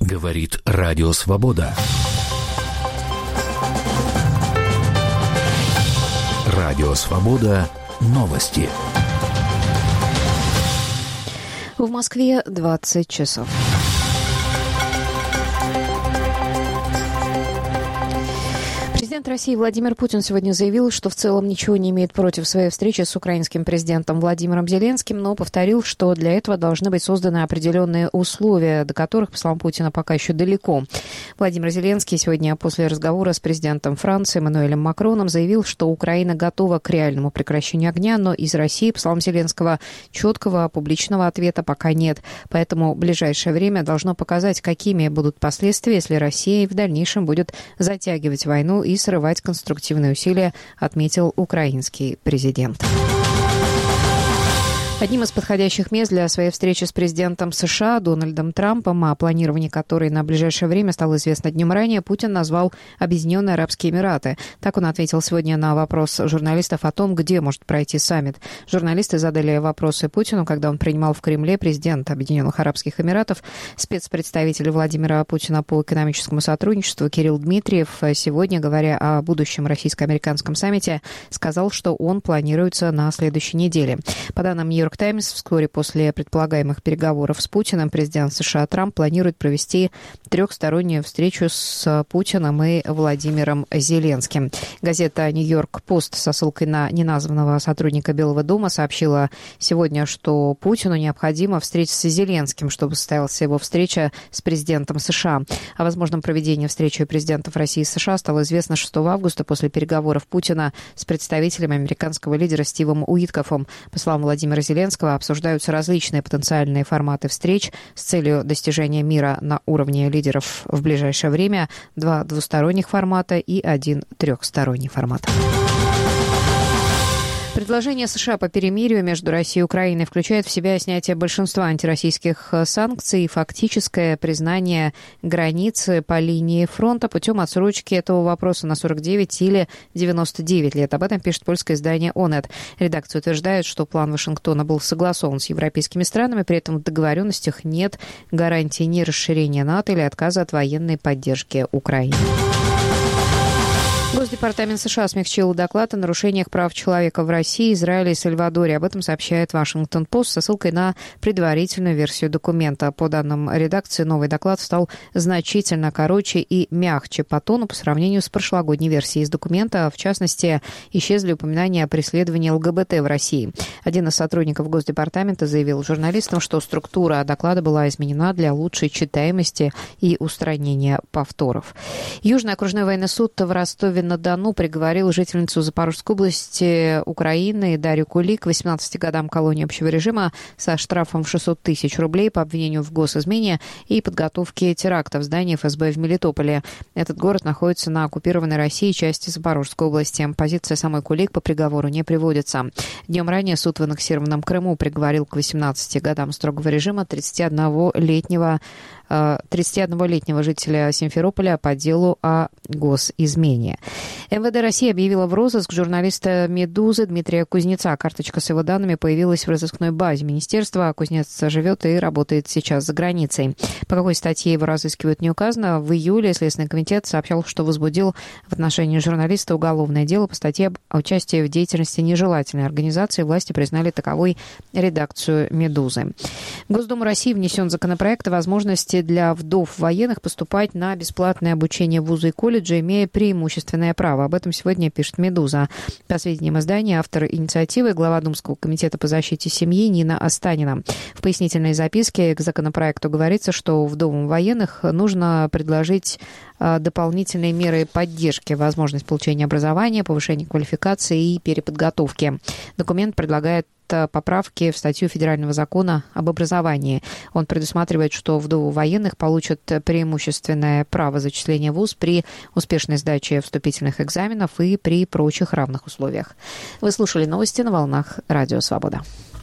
Говорит Радио Свобода. Радио Свобода. Новости. В Москве 20 часов. Президент России Владимир Путин сегодня заявил, что в целом ничего не имеет против своей встречи с украинским президентом Владимиром Зеленским, но повторил, что для этого должны быть созданы определенные условия, до которых, по словам Путина, пока еще далеко. Владимир Зеленский сегодня после разговора с президентом Франции Эммануэлем Макроном заявил, что Украина готова к реальному прекращению огня, но из России, по словам Зеленского, четкого публичного ответа пока нет. Поэтому ближайшее время должно показать, какими будут последствия, если Россия в дальнейшем будет затягивать войну и срывать конструктивные усилия, отметил украинский президент. Одним из подходящих мест для своей встречи с президентом США Дональдом Трампом, о планировании которой на ближайшее время стало известно днем ранее, Путин назвал Объединенные Арабские Эмираты. Так он ответил сегодня на вопрос журналистов о том, где может пройти саммит. Журналисты задали вопросы Путину, когда он принимал в Кремле президента Объединенных Арабских Эмиратов. Спецпредставитель Владимира Путина по экономическому сотрудничеству Кирилл Дмитриев сегодня, говоря о будущем российско-американском саммите, сказал, что он планируется на следующей неделе. По данным «Нью-Йорк Таймс», вскоре после предполагаемых переговоров с Путиным президент США Трамп планирует провести трехстороннюю встречу с Путиным и Владимиром Зеленским. Газета «Нью-Йорк Пост» со ссылкой на неназванного сотрудника Белого дома сообщила сегодня, что Путину необходимо встретиться с Зеленским, чтобы состоялась его встреча с президентом США. О возможном проведении встречи президентов России и США стало известно 6 августа после переговоров Путина с представителем американского лидера Стивом Уиткофом. По словам Владимира Зеленского, обсуждаются различные потенциальные форматы встреч с целью достижения мира на уровне лидеров в ближайшее время, 2 двусторонних формата и 1 трехсторонний формат. Предложение США по перемирию между Россией и Украиной включает в себя снятие большинства антироссийских санкций и фактическое признание границы по линии фронта путем отсрочки этого вопроса на 49 или 99 лет. Об этом пишет польское издание «Онет». Редакция утверждает, что план Вашингтона был согласован с европейскими странами, при этом в договоренностях нет гарантии ни расширения НАТО или отказа от военной поддержки Украины. Госдепартамент США смягчил доклад о нарушениях прав человека в России, Израиле и Сальвадоре. Об этом сообщает Вашингтон-Пост со ссылкой на предварительную версию документа. По данным редакции, новый доклад стал значительно короче и мягче по тону по сравнению с прошлогодней версией из документа. В частности, исчезли упоминания о преследовании ЛГБТ в России. Один из сотрудников Госдепартамента заявил журналистам, что структура доклада была изменена для лучшей читаемости и устранения повторов. Южный окружной военный суд в Ростове-на-Дону приговорил жительницу Запорожской области Украины Дарью Кулик к 18 годам колонии общего режима со штрафом в 600 тысяч рублей по обвинению в госизмене и подготовке теракта в здании ФСБ в Мелитополе. Этот город находится на оккупированной Россией части Запорожской области. Позиция самой Кулик по приговору не приводится. Днем ранее суд в аннексированном Крыму приговорил к 18 годам строгого режима 31-летнего жителя Симферополя по делу о госизмене. МВД России объявила в розыск журналиста «Медузы» Дмитрия Кузнеца. Карточка с его данными появилась в разыскной базе министерства. Кузнец живет и работает сейчас за границей. По какой статье его разыскивают, не указано. В июле Следственный комитет сообщал, что возбудил в отношении журналиста уголовное дело по статье о участии в деятельности нежелательной организации. Власти признали таковой редакцию «Медузы». В Госдуму России внесен законопроект о возможности для вдов военных поступать на бесплатное обучение в вузы и колледжи, имея преимущественное право. Об этом сегодня пишет «Медуза». По сведениям издания, автор инициативы, глава Думского комитета по защите семьи Нина Останина. В пояснительной записке к законопроекту говорится, что вдовам военных нужно предложить дополнительные меры поддержки, возможность получения образования, повышения квалификации и переподготовки. Документ предлагает поправки в статью Федерального закона об образовании. Он предусматривает, что вдовы военных получат преимущественное право зачисления в вуз при успешной сдаче вступительных экзаменов и при прочих равных условиях. Вы слушали новости на волнах Радио Свобода.